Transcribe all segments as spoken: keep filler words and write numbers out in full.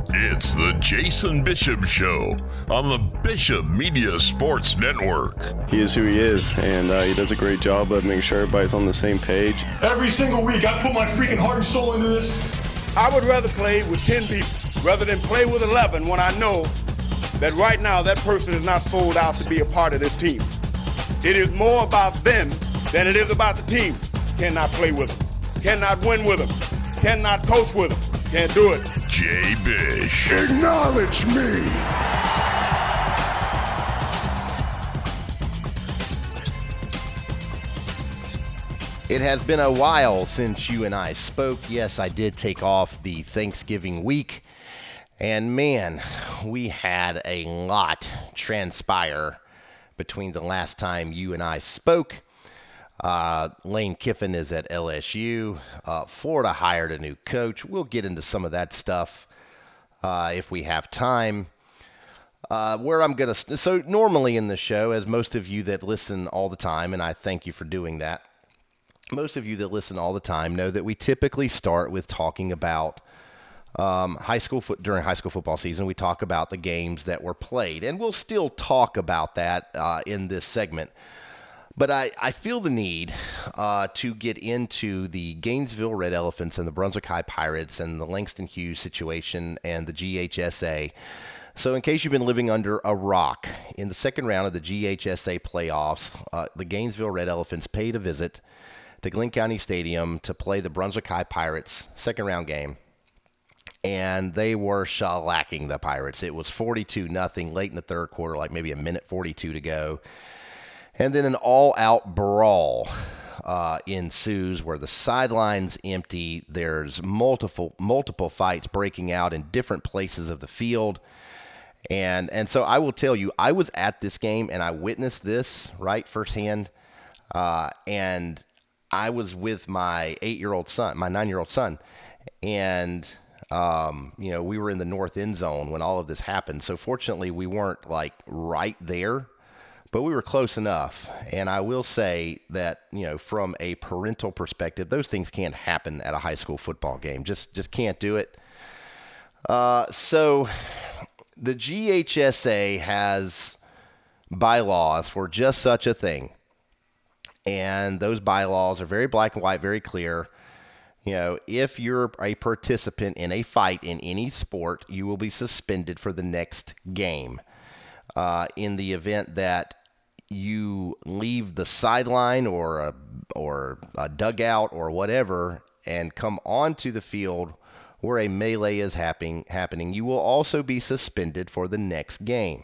It's the Jason Bishop Show on the Bishop Media Sports Network. He is who he is, and uh, he does a great job of making sure everybody's on the same page. Every single week, I put my freaking heart and soul into this. I would rather play with ten people rather than play with eleven when I know that right now that person is not sold out to be a part of this team. It is more about them than it is about the team. Cannot play with them. Cannot win with them. Cannot coach with them. Can't do it. Jay Bish. Acknowledge me. It has been a while since you and I spoke. Yes, I did take off the Thanksgiving week. And man, we had a lot transpire between the last time you and I spoke. Uh, Lane Kiffin is at L S U. Uh, Florida hired a new coach. We'll get into some of that stuff uh, if we have time. Uh, where I'm going to, so normally in the show, as most of you that listen all the time, and I thank you for doing that, most of you that listen all the time know that we typically start with talking about um, high school foot during high school football season. We talk about the games that were played, and we'll still talk about that uh, in this segment. But I, I feel the need uh, to get into the Gainesville Red Elephants and the Brunswick High Pirates and the Langston Hughes situation and the G H S A. So in case you've been living under a rock, in the second round of the G H S A playoffs, uh, the Gainesville Red Elephants paid a visit to Glenn County Stadium to play the Brunswick High Pirates second round game. And they were shellacking the Pirates. It was forty-two nothing late in the third quarter, like maybe a minute forty-two to go. And then an all-out brawl uh, ensues where the sideline's empty. There's multiple multiple fights breaking out in different places of the field. And and so I will tell you, I was at this game and I witnessed this right firsthand. Uh, and I was with my eight-year-old son, my nine-year-old son. And, um, you know, we were in the north end zone when all of this happened. So fortunately, we weren't like right there. But we were close enough, and I will say that, you know, from a parental perspective, those things can't happen at a high school football game. Just just can't do it. Uh, so the G H S A has bylaws for just such a thing, and those bylaws are very black and white, very clear. You know, if you're a participant in a fight in any sport, you will be suspended for the next game. Uh, in the event that you leave the sideline or a, or a dugout or whatever and come onto the field where a melee is happening, happening, you will also be suspended for the next game.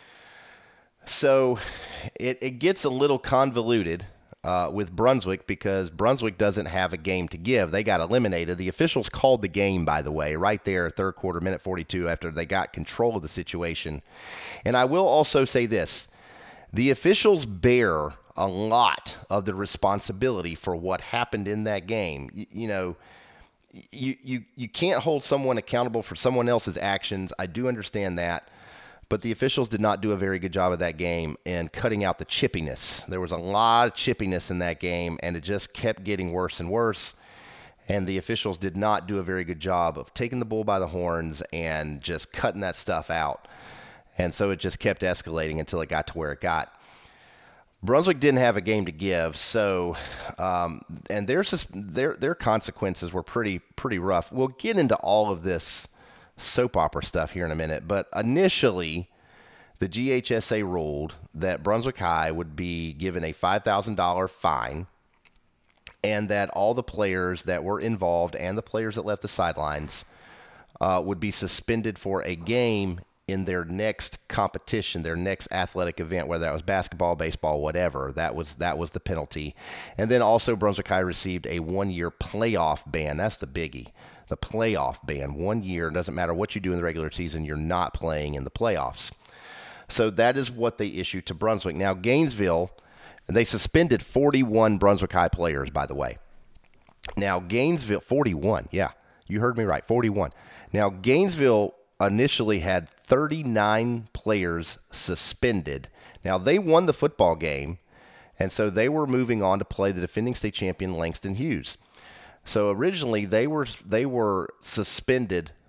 So it, it gets a little convoluted uh, with Brunswick because Brunswick doesn't have a game to give. They got eliminated. The officials called the game, by the way, right there, third quarter, minute forty-two, after they got control of the situation. And I will also say this. The officials bear a lot of the responsibility for what happened in that game. You, you know, you, you, you can't hold someone accountable for someone else's actions. I do understand that. But the officials did not do a very good job of that game in cutting out the chippiness. There was a lot of chippiness in that game, and it just kept getting worse and worse. And the officials did not do a very good job of taking the bull by the horns and just cutting that stuff out. And so it just kept escalating until it got to where it got. Brunswick didn't have a game to give, so um, and their their their consequences were pretty pretty rough. We'll get into all of this soap opera stuff here in a minute, but initially, the G H S A ruled that Brunswick High would be given a five thousand dollars fine, and that all the players that were involved and the players that left the sidelines uh, would be suspended for a game in their next competition, their next athletic event, whether that was basketball, baseball, whatever. That was that was the penalty. And then also Brunswick High received a one-year playoff ban. That's the biggie. The playoff ban. One year, doesn't matter what you do in the regular season, you're not playing in the playoffs. So that is what they issued to Brunswick. Now, Gainesville, they suspended forty-one Brunswick High players, by the way. Now, Gainesville, forty-one, yeah, you heard me right, forty-one. Now, Gainesville initially had thirty-nine players suspended. Now, they won the football game, and so they were moving on to play the defending state champion Langston Hughes. So originally, they were they were suspended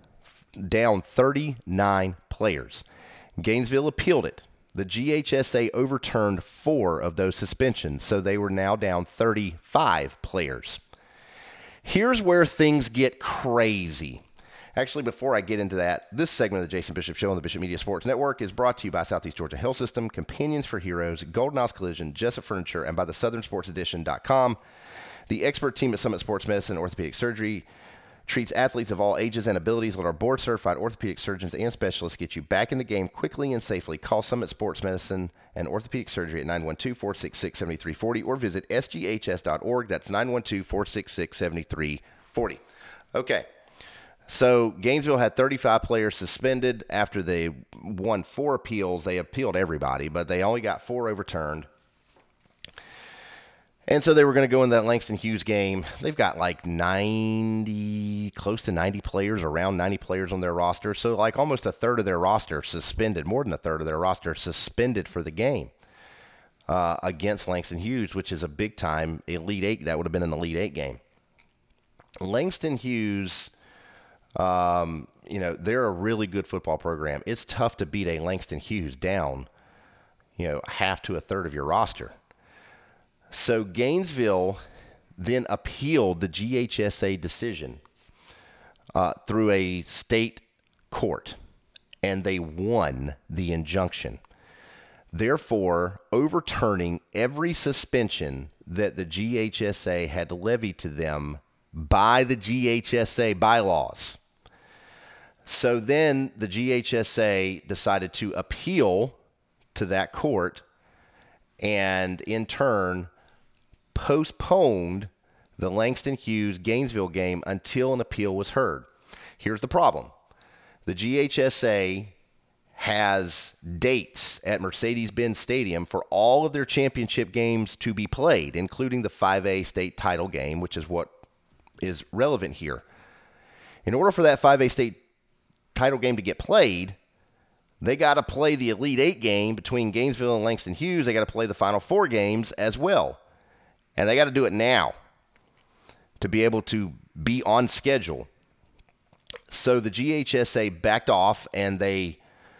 down thirty-nine players. Gainesville appealed it. The G H S A overturned four of those suspensions, so they were now down thirty-five players. Here's where things get crazy. Actually, before I get into that, this segment of the Jason Bishop Show on the Bishop Media Sports Network is brought to you by Southeast Georgia Health System, Companions for Heroes, Golden House Collision, Jessup Furniture, and by the Southern Sports Edition dot com. The expert team at Summit Sports Medicine and Orthopedic Surgery treats athletes of all ages and abilities. Let our board-certified orthopedic surgeons and specialists get you back in the game quickly and safely. Call Summit Sports Medicine and Orthopedic Surgery at nine one two, four six six, seven three four zero or visit S G H S dot org. That's nine one two, four six six, seven three four zero. Okay. So Gainesville had thirty-five players suspended after they won four appeals. They appealed everybody, but they only got four overturned. And so they were going to go in that Langston Hughes game. They've got like ninety, close to ninety players, around ninety players on their roster. So like almost a third of their roster suspended, more than a third of their roster suspended for the game uh, against Langston Hughes, which is a big-time Elite Eight. That would have been an Elite Eight game. Langston Hughes... Um, you know, they're a really good football program. It's tough to beat a Langston Hughes down, you know, half to a third of your roster. So Gainesville then appealed the G H S A decision uh, through a state court, and they won the injunction, therefore overturning every suspension that the G H S A had levied to them by the G H S A bylaws. So then the G H S A decided to appeal to that court and in turn postponed the Langston Hughes Gainesville game until an appeal was heard. Here's the problem. The G H S A has dates at Mercedes-Benz Stadium for all of their championship games to be played, including the five A state title game, which is what is relevant here. In order for that five A state title game to get played, they got to play the Elite Eight game between Gainesville and Langston Hughes. They got to play the Final Four games as well. And they got to do it now to be able to be on schedule. So the G H S A backed off and they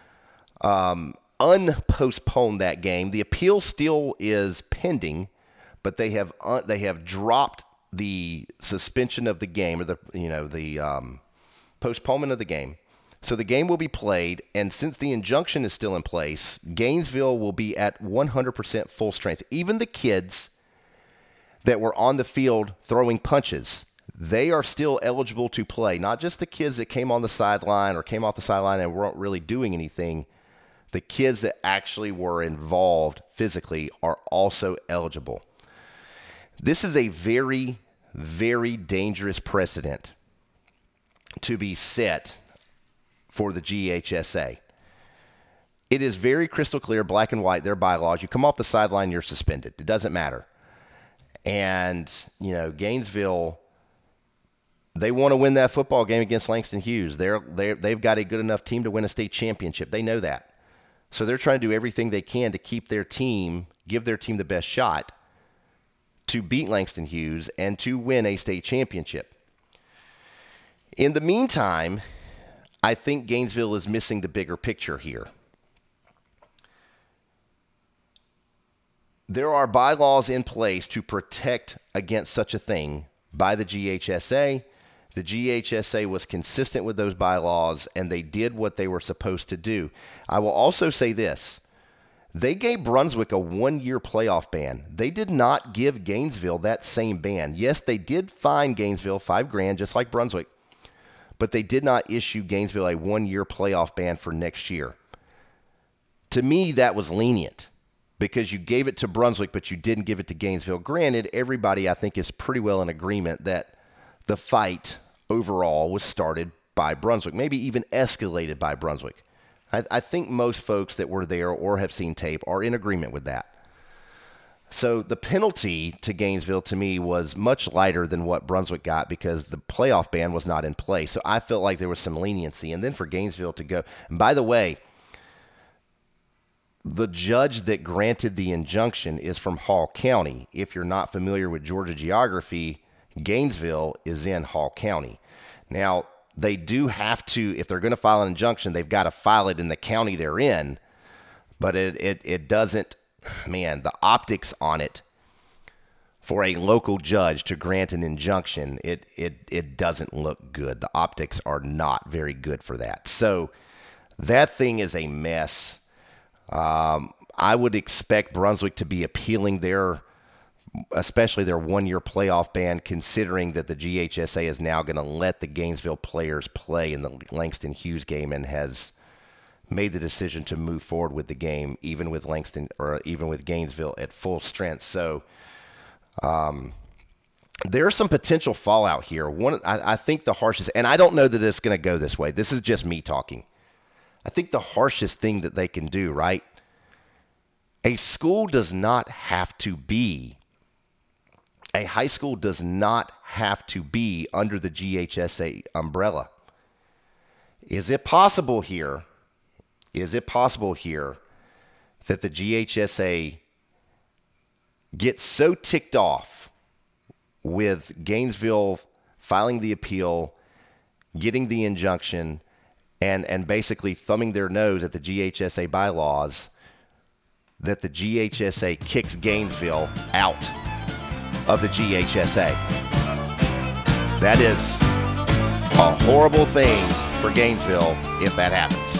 um, unpostponed that game. The appeal still is pending, but they have un- they have dropped the suspension of the game, or the you know the um, postponement of the game. So the game will be played, and since the injunction is still in place, Gainesville will be at one hundred percent full strength. Even the kids that were on the field throwing punches, they are still eligible to play. Not just the kids that came on the sideline or came off the sideline and weren't really doing anything. The kids that actually were involved physically are also eligible. This is a very, very dangerous precedent to be set for the G H S A. It is very crystal clear, black and white, their bylaws. You come off the sideline, you're suspended. It doesn't matter. And, you know, Gainesville, they want to win that football game against Langston Hughes. They're, they're, they've got a good enough team to win a state championship. They know that. So they're trying to do everything they can to keep their team, give their team the best shot to beat Langston Hughes and to win a state championship. In the meantime, I think Gainesville is missing the bigger picture here. There are bylaws in place to protect against such a thing by the G H S A. The G H S A was consistent with those bylaws, and they did what they were supposed to do. I will also say this. They gave Brunswick a one-year playoff ban. They did not give Gainesville that same ban. Yes, they did fine Gainesville five grand, just like Brunswick, but they did not issue Gainesville a one-year playoff ban for next year. To me, that was lenient because you gave it to Brunswick, but you didn't give it to Gainesville. Granted, everybody, I think, is pretty well in agreement that the fight overall was started by Brunswick, maybe even escalated by Brunswick. I, I think most folks that were there or have seen tape are in agreement with that. So the penalty to Gainesville, to me, was much lighter than what Brunswick got because the playoff ban was not in place. So I felt like there was some leniency. And then for Gainesville to go, and by the way, the judge that granted the injunction is from Hall County. If you're not familiar with Georgia geography, Gainesville is in Hall County. Now, they do have to, if they're going to file an injunction, they've got to file it in the county they're in. But it, it, it doesn't, man, the optics on it for a local judge to grant an injunction, it it it doesn't look good. The optics are not very good for that. So that thing is a mess. Um, I would expect Brunswick to be appealing their, especially their one-year playoff ban, considering that the G H S A is now going to let the Gainesville players play in the Langston Hughes game and has made the decision to move forward with the game, even with Langston or even with Gainesville at full strength. So um, there's some potential fallout here. One, I, I think the harshest, and I don't know that it's going to go this way. This is just me talking. I think the harshest thing that they can do, right? A school does not have to be, a high school does not have to be under the G H S A umbrella. Is it possible here, is it possible here that the G H S A gets so ticked off with Gainesville filing the appeal, getting the injunction, and, and basically thumbing their nose at the G H S A bylaws, that the G H S A kicks Gainesville out of the G H S A? That is a horrible thing for Gainesville if that happens.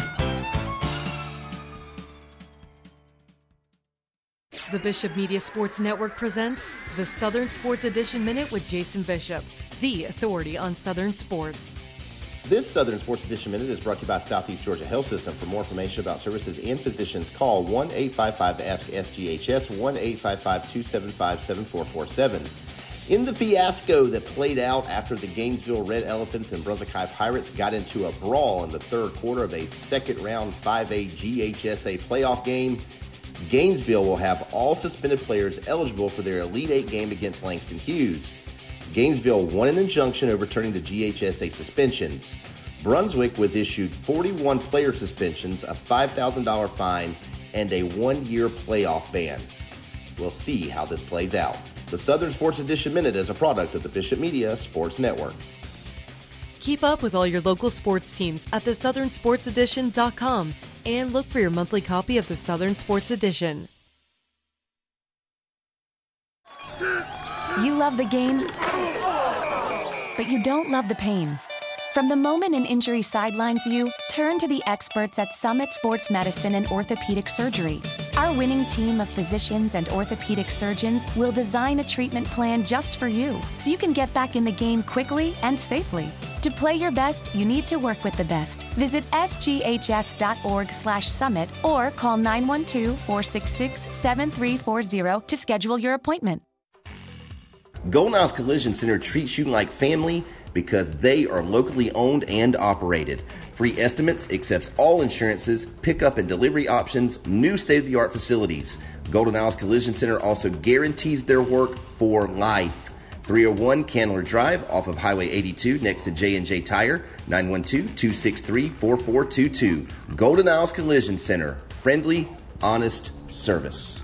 The Bishop Media Sports Network presents the Southern Sports Edition Minute with Jason Bishop, the authority on Southern sports. This Southern Sports Edition Minute is brought to you by Southeast Georgia Health System. For more information about services and physicians, call one eight five five ask S G H S, one eight five five two seven five seven four four seven. In the fiasco that played out after the Gainesville Red Elephants and Brunswick High Pirates got into a brawl in the third quarter of a second-round five A G H S A playoff game, Gainesville will have all suspended players eligible for their Elite Eight game against Langston Hughes. Gainesville won an injunction overturning the G H S A suspensions. Brunswick was issued forty-one player suspensions, a five thousand dollars fine, and a one-year playoff ban. We'll see how this plays out. The Southern Sports Edition Minute is a product of the Bishop Media Sports Network. Keep up with all your local sports teams at the southern sports edition dot com and look for your monthly copy of the Southern Sports Edition. You love the game, but you don't love the pain. From the moment an injury sidelines you, turn to the experts at Summit Sports Medicine and Orthopedic Surgery. Our winning team of physicians and orthopedic surgeons will design a treatment plan just for you, so you can get back in the game quickly and safely. To play your best, you need to work with the best. Visit S G H S dot org slash summit or call nine one two, four six six, seven three four zero to schedule your appointment. Golden Isles Collision Center treats you like family because they are locally owned and operated. Free estimates, accepts all insurances, pickup and delivery options, new state-of-the-art facilities. Golden Isles Collision Center also guarantees their work for life. three oh one Candler Drive off of Highway eighty-two next to J and J Tire, nine one two, two six three, four four two two. Golden Isles Collision Center, friendly, honest service.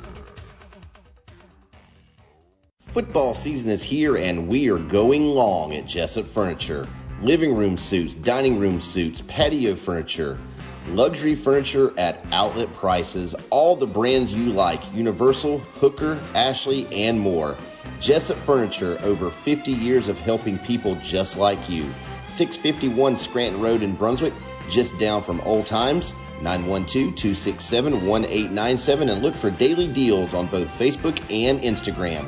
Football season is here and we are going long at Jessup Furniture. Living room suites, dining room suites, patio furniture, luxury furniture at outlet prices, all the brands you like, Universal, Hooker, Ashley, and more. Jessup Furniture, over fifty years of helping people just like you. six fifty-one Scranton Road in Brunswick, just down from Old Times. nine one two, two six seven, one eight nine seven, and look for daily deals on both Facebook and Instagram.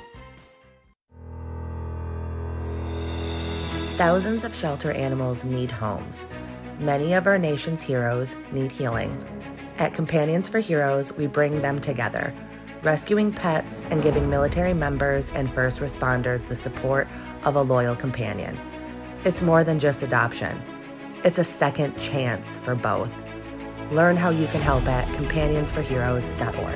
Thousands of shelter animals need homes. Many of our nation's heroes need healing. At Companions for Heroes, we bring them together, rescuing pets and giving military members and first responders the support of a loyal companion. It's more than just adoption. It's a second chance for both. Learn how you can help at companions for heroes dot org.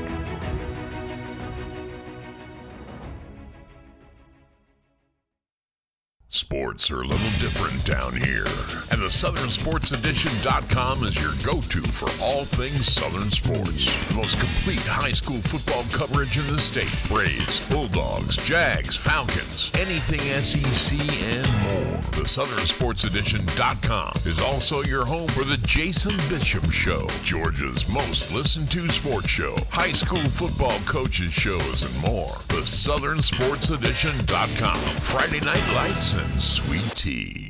Sports are a little different down here, and the southern sports edition dot com is your go-to for all things Southern sports. The most complete high school football coverage in the state. Braves, Bulldogs, Jags, Falcons, anything S E C, and more. more. The Southern Sports Edition dot com is also your home for the Jason Bishop Show, Georgia's most listened to sports show, high school football coaches shows, and more. The Southern Sports Edition dot com, Friday Night Lights and Sweet Tea.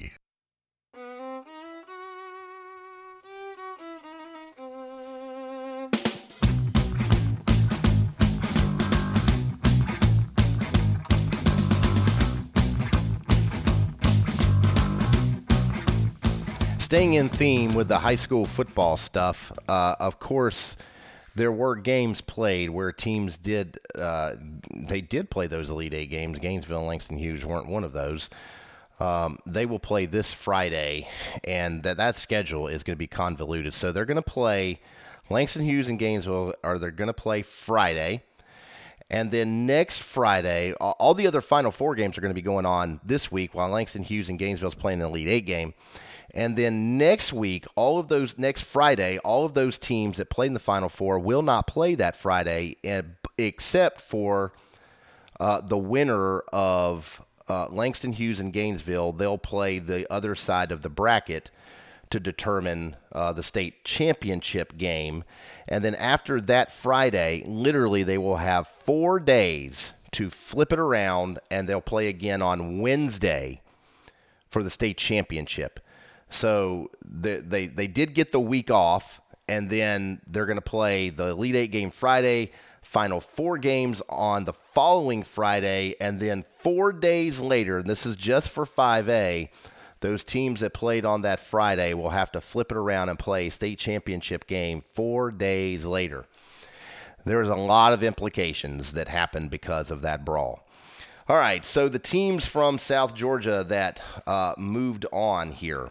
Staying in theme with the high school football stuff, uh, of course, there were games played where teams did uh, they did play those Elite Eight games. Gainesville and Langston Hughes weren't one of those. Um, they will play this Friday, and that that schedule is going to be convoluted. So they're going to play Langston Hughes and Gainesville, or they're going to play Friday. And then next Friday, all the other Final Four games are going to be going on this week, while Langston Hughes and Gainesville is playing an Elite Eight game. And then next week, all of those, next Friday, all of those teams that played in the Final Four will not play that Friday, except for uh, the winner of uh, Langston Hughes and Gainesville. They'll play the other side of the bracket to determine uh, the state championship game. And then after that Friday, literally they will have four days to flip it around, and they'll play again on Wednesday for the state championship. So they, they they did get the week off, and then they're going to play the Elite Eight game Friday, Final Four games on the following Friday, and then four days later, and this is just for five A, those teams that played on that Friday will have to flip it around and play a state championship game four days later. There's a lot of implications that happened because of that brawl. All right, so the teams from South Georgia that uh, moved on here.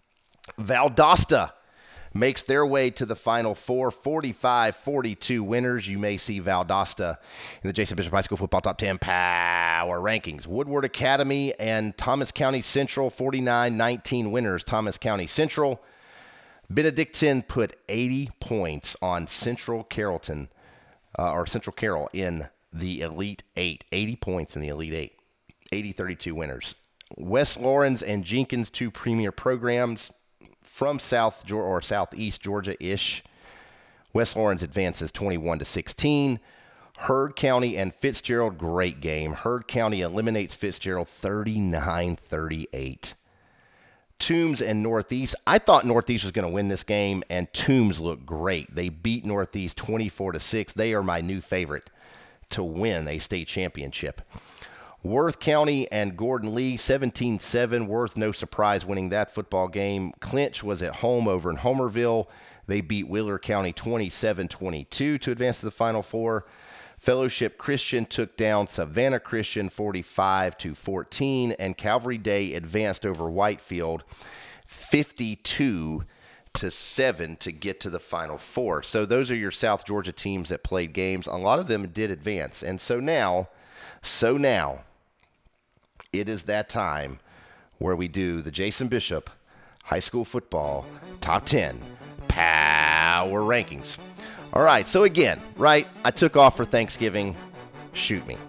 Valdosta makes their way to the Final Four, forty-five forty-two winners. You may see Valdosta in the Jason Bishop High School Football Top ten Power Rankings. Woodward Academy and Thomas County Central, forty-nine nineteen winners. Thomas County Central. Benedictine put eighty points on Central Carrollton, uh, or Central Carroll in the Elite Eight. eighty points in the Elite Eight. eighty thirty-two winners. West Lawrence and Jenkins, two premier programs from South Georgia or Southeast Georgia-ish. West Lawrence advances twenty-one to sixteen. Heard County and Fitzgerald, great game. Heard County eliminates Fitzgerald thirty-nine thirty-eight. Toombs and Northeast. I thought Northeast was going to win this game, and Toombs looked great. They beat Northeast twenty-four to six. They are my new favorite to win a state championship. Worth County and Gordon Lee, seventeen seven. Worth, no surprise, winning that football game. Clinch was at home over in Homerville. They beat Wheeler County twenty-seven twenty-two to advance to the Final Four. Fellowship Christian took down Savannah Christian forty-five to fourteen, and Calvary Day advanced over Whitefield fifty-two to seven to get to the Final Four. So those are your South Georgia teams that played games. A lot of them did advance. And so now, so now, it is that time where we do the Jason Bishop High School Football Top ten Power Rankings. All right, so again, right, I took off for Thanksgiving. Shoot me.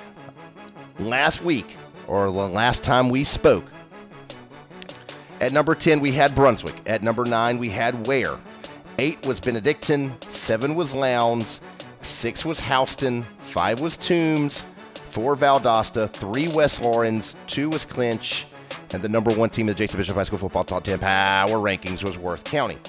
Last week, or the last time we spoke, at number ten, we had Brunswick. At number nine, we had Ware. eight was Benedictine. seven was Lowndes. six was Houston. five was Toombs. four Valdosta. three West Lawrence. two was Clinch. And the number one team of the Jason Bishop High School Football Top ten Power Rankings was Worth County.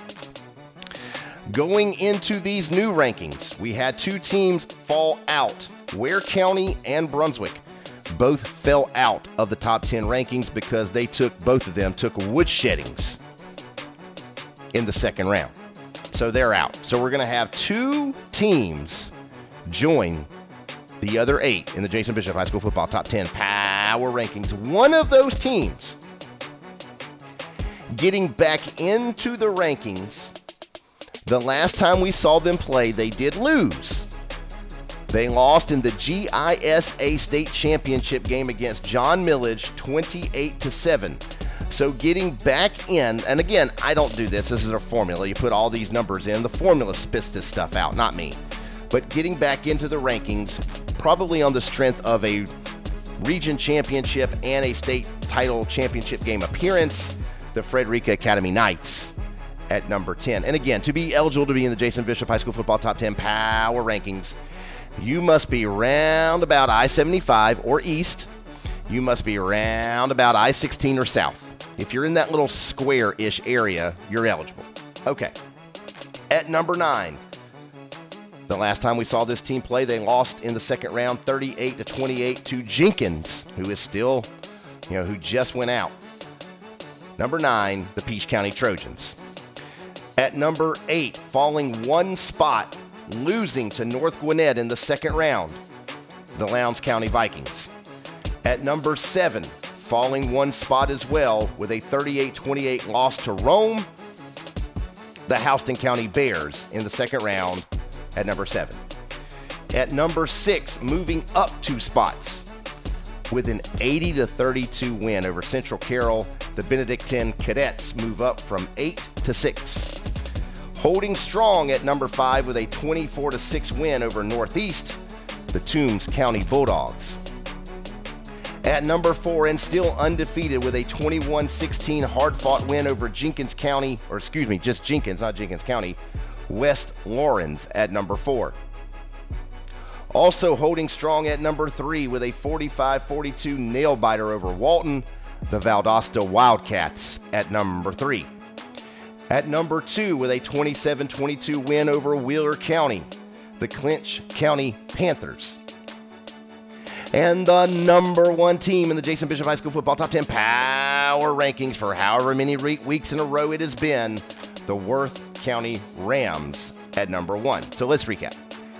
Going into these new rankings, we had two teams fall out. Ware County and Brunswick both fell out of the top ten rankings because they took, both of them took woodsheddings in the second round. So they're out. So we're going to have two teams join the other eight in the Jason Bishop High School Football Top ten Power Rankings. One of those teams getting back into the rankings. The last time we saw them play, they did lose. They lost in the G I S A State Championship game against John Millage, twenty-eight to seven. So getting back in, and again, I don't do this. This is a formula. You put all these numbers in. The formula spits this stuff out, not me. But getting back into the rankings, probably on the strength of a region championship and a state title championship game appearance, the Frederica Academy Knights at number ten. And again, to be eligible to be in the Jason Bishop High School Football Top ten Power Rankings, you must be round about I seventy-five or east. You must be round about I sixteen or south. If you're in that little square-ish area, you're eligible. Okay. At number nine, the last time we saw this team play, they lost in the second round thirty-eight to twenty-eight to Jenkins, who is still, you know, who just went out. Number nine, the Peach County Trojans. At number eight, falling one spot, losing to North Gwinnett in the second round, the Lowndes County Vikings. At number seven, falling one spot as well with a thirty-eight twenty-eight loss to Rome, the Houston County Bears in the second round at number seven. At number six, moving up two spots with an eighty to thirty-two win over Central Carroll, the Benedictine Cadets move up from eight to six. Holding strong at number five with a twenty-four to six win over Northeast, the Toombs County Bulldogs. At number four, and still undefeated with a twenty-one sixteen hard-fought win over Jenkins County, or excuse me, just Jenkins, not Jenkins County, West Lawrence at number four. Also holding strong at number three with a forty-five forty-two nail-biter over Walton, the Valdosta Wildcats at number three. At number two with a twenty-seven twenty-two win over Wheeler County, the Clinch County Panthers. And the number one team in the Jason Bishop High School Football Top ten Power Rankings for however many re- weeks in a row it has been, the Worth County Rams at number one. So let's recap.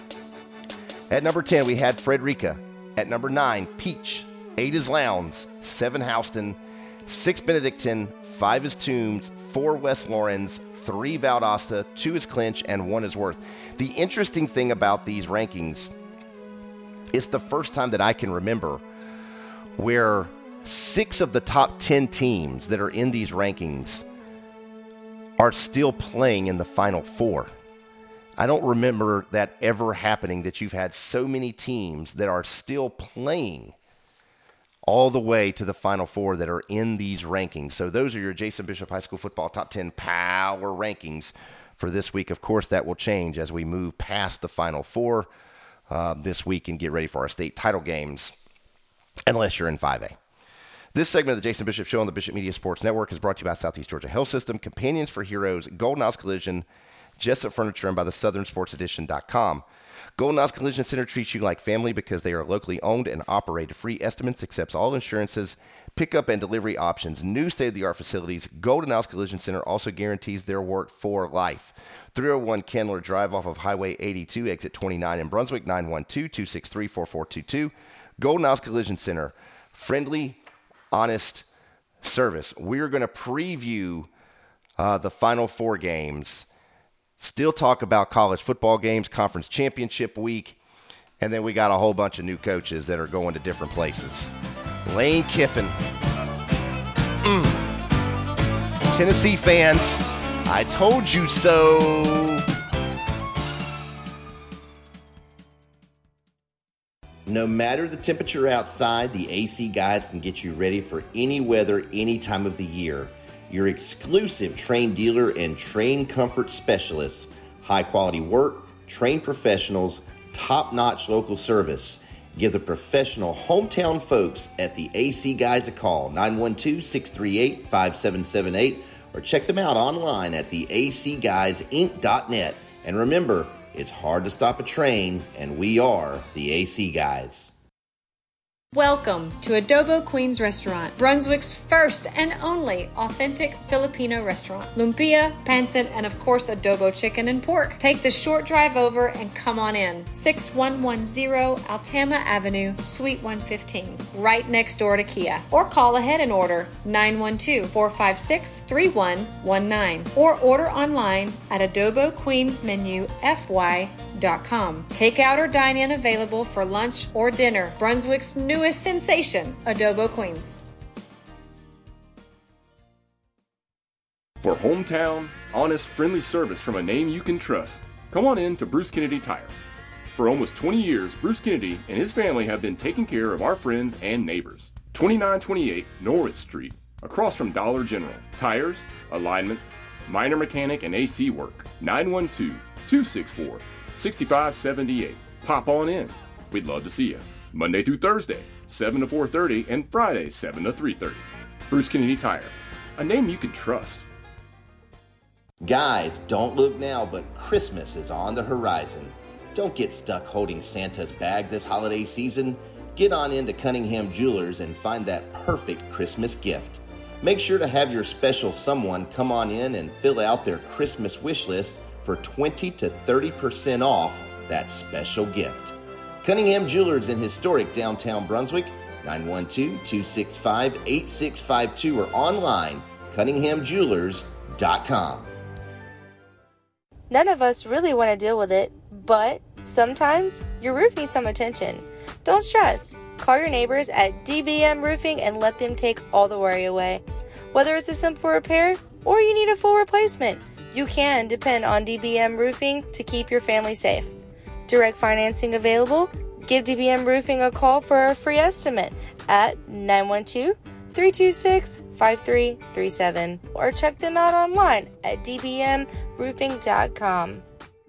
At number ten, we had Frederica. At number nine, Peach. Eight is Lowndes. Seven, Houston. Six, Benedictine. Five is Toombs. Four, West Lawrence. Three, Valdosta. Two is Clinch. And one is Worth. The interesting thing about these rankings, it's the first time that I can remember where six of the top ten teams that are in these rankings are still playing in the Final Four. I don't remember that ever happening, that you've had so many teams that are still playing all the way to the Final Four that are in these rankings. So those are your Jason Bishop High School Football Top ten Power Rankings for this week. Of course, that will change as we move past the Final Four uh, this week and get ready for our state title games, unless you're in five A. This segment of the Jason Bishop Show on the Bishop Media Sports Network is brought to you by Southeast Georgia Health System, Companions for Heroes, Golden House Collision, Jessup Furniture, and by the Southern Sports Edition dot com. Golden House Collision Center treats you like family because they are locally owned and operated. Free estimates, accepts all insurances, pickup and delivery options, new state-of-the-art facilities. Golden House Collision Center also guarantees their work for life. three oh one Candler Drive off of Highway eighty-two, exit twenty-nine in Brunswick, nine one two, two six three, four four two two. Golden House Collision Center, friendly, honest service. We're going to preview uh, the Final Four games. Still talk about college football games, conference championship week, and then we got a whole bunch of new coaches that are going to different places. Lane Kiffin. Mm. Tennessee fans, I told you so. No matter the temperature outside, the A C Guys can get you ready for any weather, any time of the year. Your exclusive Trane dealer and Trane comfort specialists. High quality work, trained professionals, top-notch local service. Give the professional hometown folks at the A C Guys a call, nine one two, six three eight, five seven seven eight, or check them out online at the a c guys inc dot net. And remember, it's hard to stop a train, and we are the A C Guys. Welcome to Adobo Queens Restaurant, Brunswick's first and only authentic Filipino restaurant. Lumpia, pancit, and of course adobo chicken and pork. Take the short drive over and come on in. six one one zero Altama Avenue, Suite one fifteen, right next door to Kia. Or call ahead and order nine one two, four five six, three one one nine or order online at adobo queens menu f y dot com. Takeout or dine-in available for lunch or dinner. Brunswick's newest sensation, Adobo Queens. For hometown, honest, friendly service from a name you can trust, come on in to Bruce Kennedy Tire. For almost twenty years, Bruce Kennedy and his family have been taking care of our friends and neighbors. twenty-nine twenty-eight Norwich Street, across from Dollar General. Tires, alignments, minor mechanic and A C work. nine one two, two six four, six five seven eight. Pop on in. We'd love to see you. Monday through Thursday, seven to four thirty, and Friday, seven to three thirty. Bruce Kennedy Tire, a name you can trust. Guys, don't look now, but Christmas is on the horizon. Don't get stuck holding Santa's bag this holiday season. Get on into Cunningham Jewelers and find that perfect Christmas gift. Make sure to have your special someone come on in and fill out their Christmas wish list for twenty to thirty percent off that special gift. Cunningham Jewelers in historic downtown Brunswick, nine one two, two six five, eight six five two, or online, cunningham jewelers dot com. None of us really want to deal with it, but sometimes your roof needs some attention. Don't stress. Call your neighbors at D B M Roofing and let them take all the worry away. Whether it's a simple repair or you need a full replacement, you can depend on D B M Roofing to keep your family safe. Direct financing available. Give D B M Roofing a call for a free estimate at nine one two, three two six, five three three seven or check them out online at d b m roofing dot com.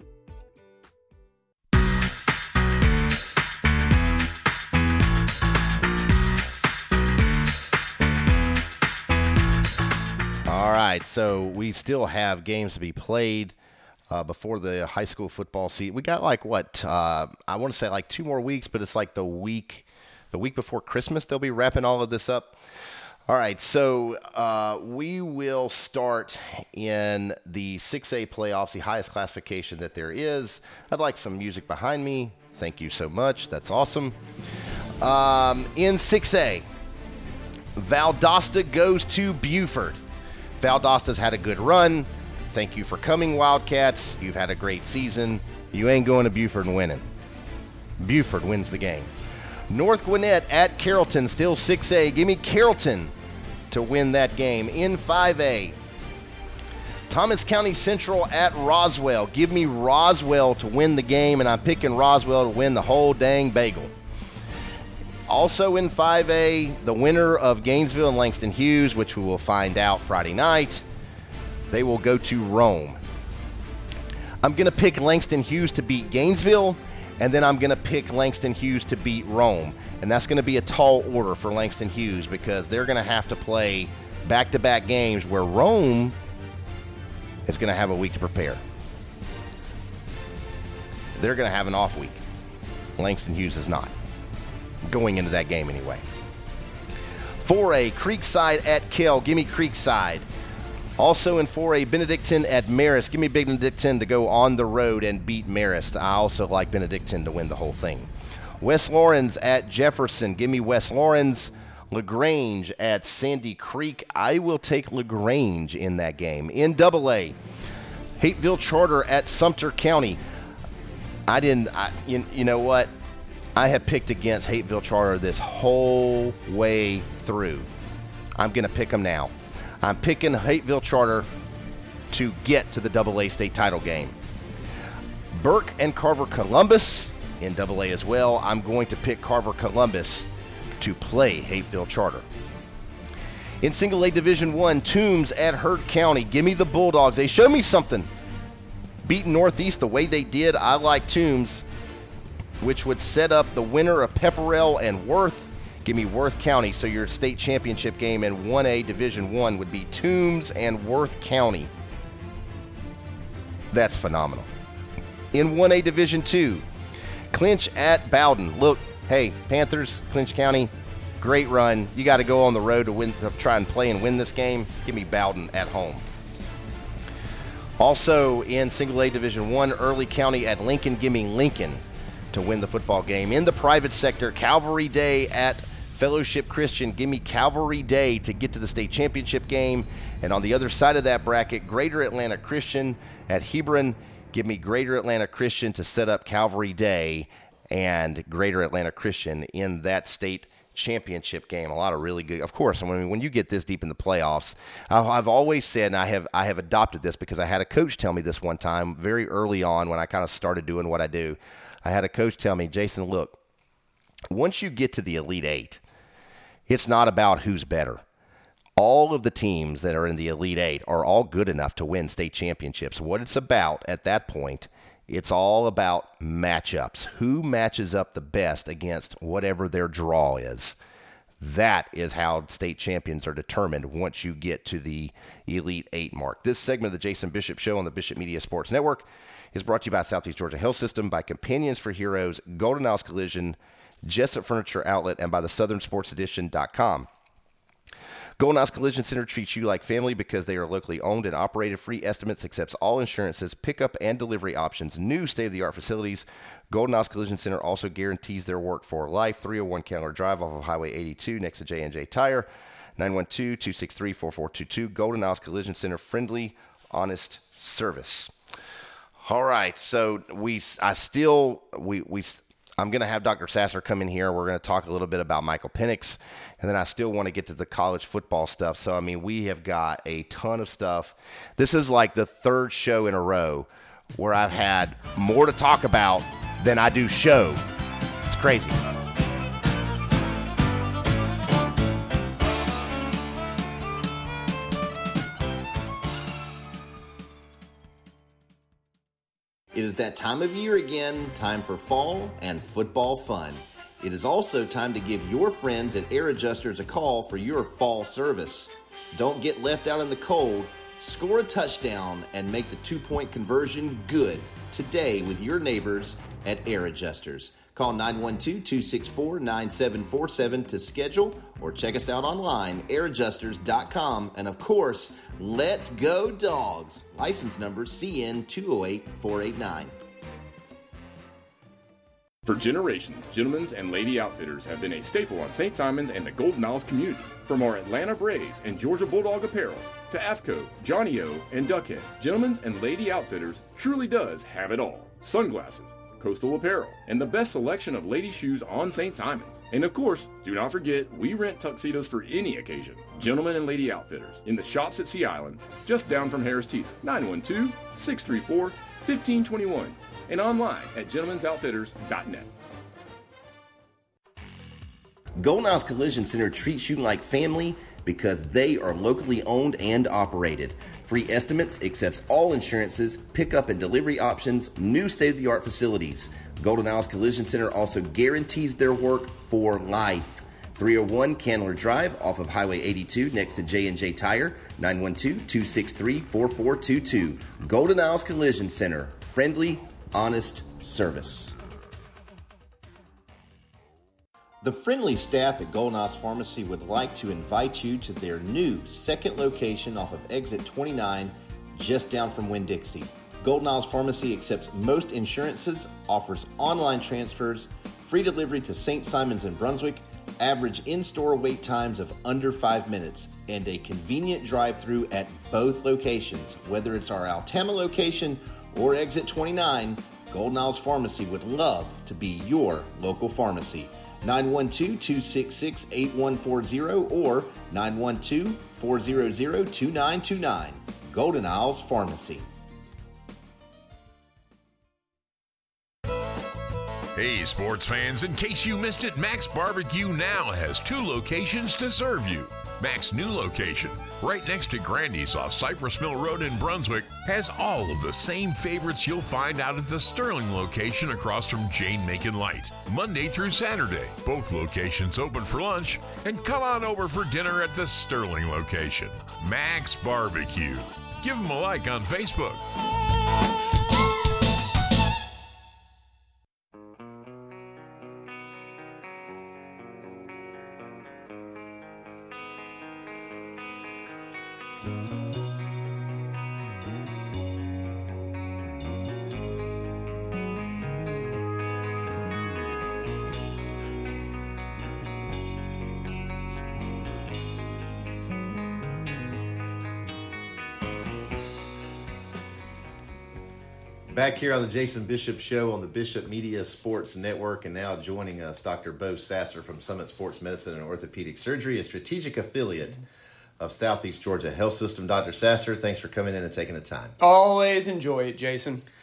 All right, so we still have games to be played uh, before the high school football season. We got like what uh, I want to say like two more weeks, but it's like the week, the week before Christmas. They'll be wrapping all of this up. All right, so uh, we will start in the six A playoffs, the highest classification that there is. I'd like some music behind me. Thank you so much. That's awesome. Um, in six A, Valdosta goes to Buford. Valdosta's had a good run. Thank you for coming, Wildcats. You've had a great season. You ain't going to Buford and winning. Buford wins the game. North Gwinnett at Carrollton, still six A. Give me Carrollton to win that game. In five A, Thomas County Central at Roswell. Give me Roswell to win the game, and I'm picking Roswell to win the whole dang bagel. Also in five A, the winner of Gainesville and Langston Hughes, which we will find out Friday night, they will go to Rome. I'm going to pick Langston Hughes to beat Gainesville, and then I'm going to pick Langston Hughes to beat Rome. And that's going to be a tall order for Langston Hughes because they're going to have to play back-to-back games where Rome is going to have a week to prepare. They're going to have an off week. Langston Hughes is not. Going into that game anyway. four A, Creekside at Kell. Give me Creekside. Also in four A, Benedictine at Marist. Give me Benedictine to go on the road and beat Marist. I also like Benedictine to win the whole thing. West Lawrence at Jefferson. Give me West Lawrence. LaGrange at Sandy Creek. I will take LaGrange in that game. In double A, Hateville Charter at Sumter County. I didn't, I, you, you know what? I have picked against Hateville Charter this whole way through. I'm going to pick them now. I'm picking Hateville Charter to get to the double A state title game. Burke and Carver Columbus in double A as well. I'm going to pick Carver Columbus to play Hateville Charter. In single A Division One, Toombs at Heard County. Give me the Bulldogs. They showed me something. Beating Northeast the way they did, I like Toombs, which would set up the winner of Pepperell and Worth. Give me Worth County. So your state championship game in one A Division One would be Toombs and Worth County. That's phenomenal. In one A Division Two, Clinch at Bowden. Look, hey, Panthers, Clinch County, great run. You got to go on the road to win, to try and play and win this game. Give me Bowden at home. Also in single A Division One, Early County at Lincoln. Give me Lincoln to win the football game. In the private sector, Calvary Day at Fellowship Christian. Give me Calvary Day to get to the state championship game. And on the other side of that bracket, Greater Atlanta Christian at Hebron. Give me Greater Atlanta Christian to set up Calvary Day and Greater Atlanta Christian in that state championship game. A lot of really good, of course. When when you get this deep in the playoffs, I've always said, and I have I have adopted this because I had a coach tell me this one time very early on when I kind of started doing what I do. I had a coach tell me, Jason, look, once you get to the Elite Eight, it's not about who's better. All of the teams that are in the Elite Eight are all good enough to win state championships. What it's about at that point, it's all about matchups. Who matches up the best against whatever their draw is? That is how state champions are determined once you get to the Elite Eight mark. This segment of the Jason Bishop Show on the Bishop Media Sports Network is brought to you by Southeast Georgia Health System, by Companions for Heroes, Golden Isles Collision, Jessup Furniture Outlet, and by the Southern Sports Edition dot com. Golden Isles Collision Center treats you like family because they are locally owned and operated. Free estimates, accepts all insurances, pickup and delivery options, new state-of-the-art facilities. Golden Isles Collision Center also guarantees their work for life. three oh one Candler Drive off of Highway eighty-two next to J and J Tire. nine one two, two six three, four four two two. Golden Isles Collision Center, friendly, honest service. All right, so we, I still, we, we, I'm going to have Doctor Sasser come in here. We're going to talk a little bit about Michael Penix, and then I still want to get to the college football stuff. So, I mean, we have got a ton of stuff. This is like the third show in a row where I've had more to talk about than I do show. It's crazy. It is that time of year again, time for fall and football fun. It is also time to give your friends at Air Adjusters a call for your fall service. Don't get left out in the cold. Score a touchdown and make the two-point conversion good today with your neighbors at Air Adjusters. Call nine one two, two six four, nine seven four seven to schedule or check us out online, air adjusters dot com. And of course, let's go Dogs. License number C N two oh eight four eight nine. For generations, Gentlemen's and Lady Outfitters have been a staple on Saint Simons and the Golden Isles community. From our Atlanta Braves and Georgia Bulldog apparel to AFCO, Johnny O, and Duckhead, Gentlemen's and Lady Outfitters truly does have it all. Sunglasses, coastal apparel, and the best selection of lady shoes on Saint Simons. And of course, do not forget, we rent tuxedos for any occasion. Gentlemen and Lady Outfitters, in the shops at Sea Island, just down from Harris Teeter, nine one two, six three four, one five two one, and online at gentlemens outfitters dot net. Golden Isles Collision Center treats you like family because they are locally owned and operated. Free estimates, accepts all insurances, pickup and delivery options, new state-of-the-art facilities. Golden Isles Collision Center also guarantees their work for life. three oh one Candler Drive off of Highway eighty-two next to J and J Tire, nine one two, two six three, four four two two. Golden Isles Collision Center, friendly, honest service. The friendly staff at Golden Isles Pharmacy would like to invite you to their new second location off of Exit twenty-nine, just down from Winn-Dixie. Golden Isles Pharmacy accepts most insurances, offers online transfers, free delivery to Saint Simons and Brunswick, average in-store wait times of under five minutes, and a convenient drive-through at both locations. Whether it's our Altama location or Exit twenty-nine, Golden Isles Pharmacy would love to be your local pharmacy. nine one two, two six six, eight one four zero or nine one two, four zero zero, two nine two nine. Golden Isles Pharmacy. Hey, sports fans, in case you missed it, Max Barbecue now has two locations to serve you. Mac's new location, right next to Grandy's off Cypress Mill Road in Brunswick, has all of the same favorites you'll find out at the Sterling location across from Jane Macon Light. Monday through Saturday, both locations open for lunch, and come on over for dinner at the Sterling location. Max Barbecue. Give them a like on Facebook. Back here on the Jason Bishop Show on the Bishop Media Sports Network, and now joining us, Doctor Bo Sasser from Summit Sports Medicine and Orthopedic Surgery, a strategic affiliate of Southeast Georgia Health System. Doctor Sasser, thanks for coming in and taking the time. Always enjoy it, Jason.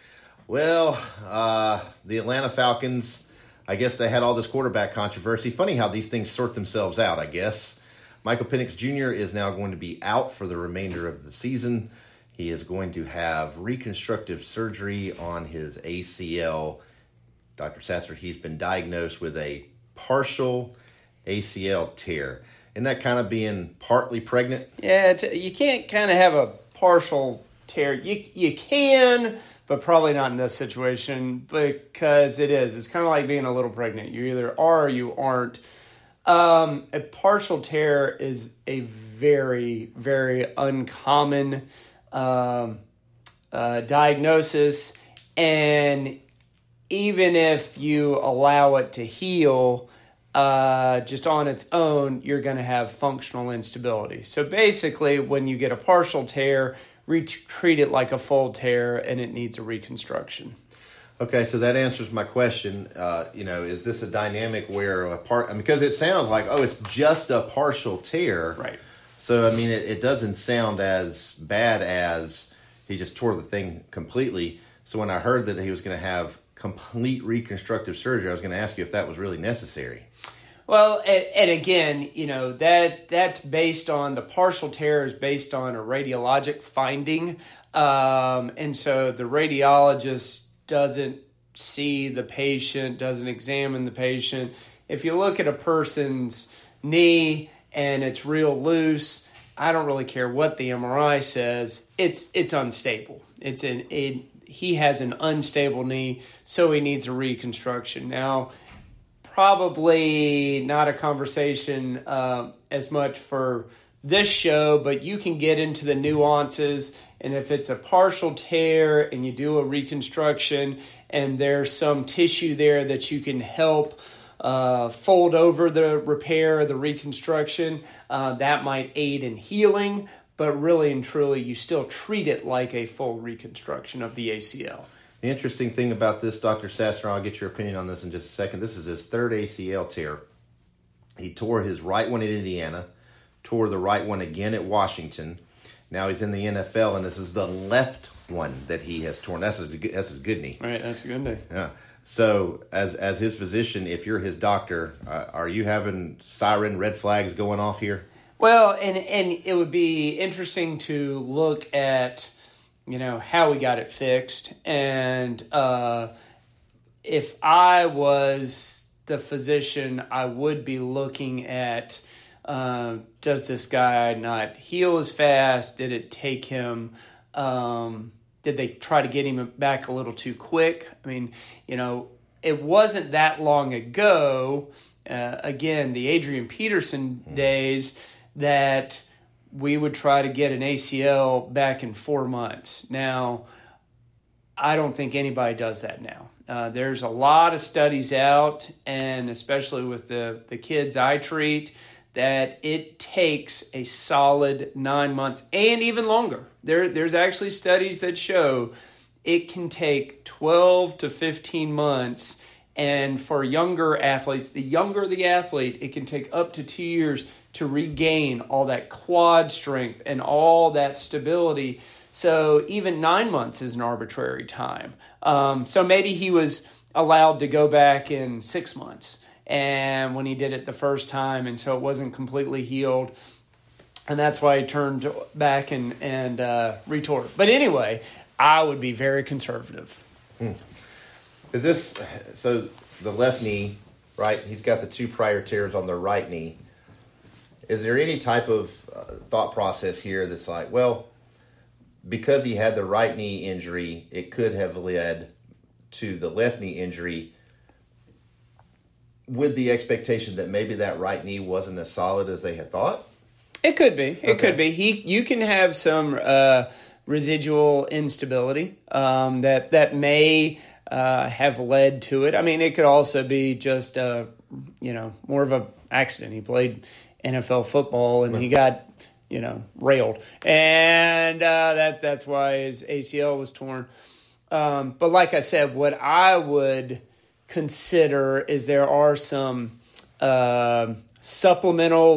Well, uh, the Atlanta Falcons, I guess they had all this quarterback controversy. Funny how these things sort themselves out, I guess. Michael Penix Junior is now going to be out for the remainder of the season. He is going to have reconstructive surgery on his A C L. Doctor Sasser, he's been diagnosed with a partial A C L tear. Isn't that kind of being partly pregnant? Yeah, it's, you can't kind of have a partial tear. You you can, but probably not in this situation because it is. It's kind of like being a little pregnant. You either are or you aren't. Um, a partial tear is a very, very uncommon um, uh, diagnosis, and even if you allow it to heal uh, just on its own, you're going to have functional instability. So basically, when you get a partial tear, re- treat it like a full tear, and it needs a reconstruction. Okay, so that answers my question. Uh, you know, is this a dynamic where a part? I mean, because it sounds like, oh, it's just a partial tear, right? So I mean, it, it doesn't sound as bad as he just tore the thing completely. So when I heard that he was going to have complete reconstructive surgery, I was going to ask you if that was really necessary. Well, and, and again, you know, that that's based on the partial tear is based on a radiologic finding, um, and so the radiologist doesn't see the patient, doesn't examine the patient. If you look at a person's knee and it's real loose, I don't really care what the M R I says. It's it's unstable. It's an it, he has an unstable knee, so he needs a reconstruction. Now, probably not a conversation uh, as much for this show, but you can get into the nuances. And if it's a partial tear and you do a reconstruction and there's some tissue there that you can help uh, fold over the repair or the reconstruction, uh, that might aid in healing. But really and truly, you still treat it like a full reconstruction of the A C L. The interesting thing about this, Doctor Sasser, I'll get your opinion on this in just a second. This is his third A C L tear. He tore his right one at Indiana, tore the right one again at Washington. Now he's in the N F L, and this is the left one that he has torn. That's his, that's his good knee. Right, that's a good knee. Yeah. So as as his physician, if you're his doctor, uh, are you having siren red flags going off here? Well, and and it would be interesting to look at, you know, how we got it fixed. And uh, if I was the physician, I would be looking at, Uh, does this guy not heal as fast? Did it take him, um, did they try to get him back a little too quick? I mean, you know, it wasn't that long ago, uh, again, the Adrian Peterson days, that we would try to get an A C L back in four months. Now, I don't think anybody does that now. Uh, there's a lot of studies out, and especially with the, the kids I treat, that it takes a solid nine months and even longer. There, there's actually studies that show it can take twelve to fifteen months. And for younger athletes, the younger the athlete, it can take up to two years to regain all that quad strength and all that stability. So even nine months is an arbitrary time. Um, so maybe he was allowed to go back in six months. And when he did it the first time, and so it wasn't completely healed, and that's why he turned back and and uh, retore. But anyway, I would be very conservative. Hmm. Is this so? The left knee, right? He's got the two prior tears on the right knee. Is there any type of uh, thought process here that's like, well, because he had the right knee injury, it could have led to the left knee injury, with the expectation that maybe that right knee wasn't as solid as they had thought? It could be. It okay. could be. He, you can have some uh, residual instability um, that that may uh, have led to it. I mean, it could also be just uh, you know more of a accident. He played N F L football and right. he got you know railed, and uh, that that's why his A C L was torn. Um, but like I said, what I would consider is there are some uh, supplemental